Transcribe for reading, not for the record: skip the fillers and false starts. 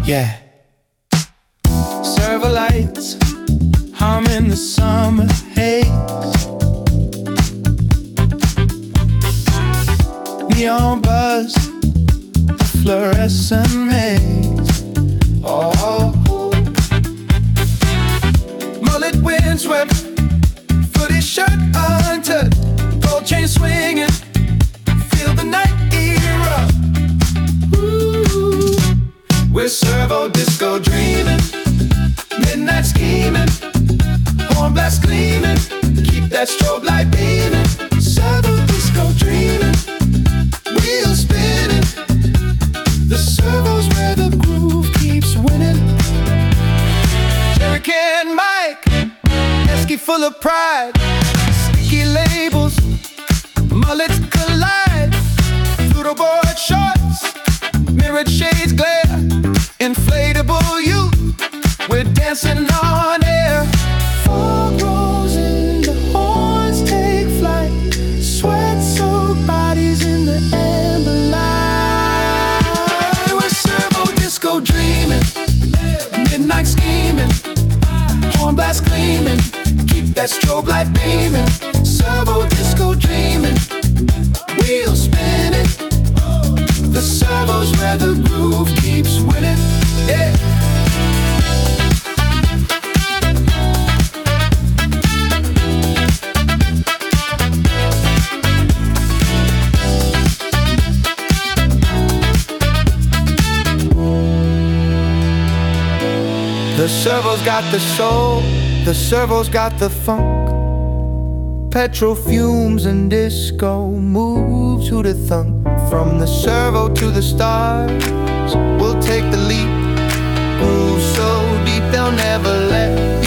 Yeah. Servo lights hum in the summer haze. Neon buzz, fluorescent maze. Oh, mullet windswept, footy shirt untouched, gold chain swinging, feel the night erupt. Ooh, we're servo disco dreaming, midnight scheming, horn blast gleaming, keep that strobe light beaming. Servo disco dreaming, wheels spinning, the servo's where the groove keeps winning. Jerrycan Mike, Esky full of pride, sticky labels, mullets collide, Pluto board shorts, mirrored shades glare, inflatable youth, we're dancing on air. Fog rolls in, the horns take flight, sweat soaked bodies in the amber light. We're servo disco dreaming, midnight scheming, horn blast gleaming, keep that strobe light beaming. Servo disco dreaming, wheels spinning, the servo's where the groove keeps winning. Yeah. The servo's got the soul, the servo's got the funk. Petrol fumes and disco move to the thunk. From the servo to the stars, we'll take the leap. Groove so deep they'll never let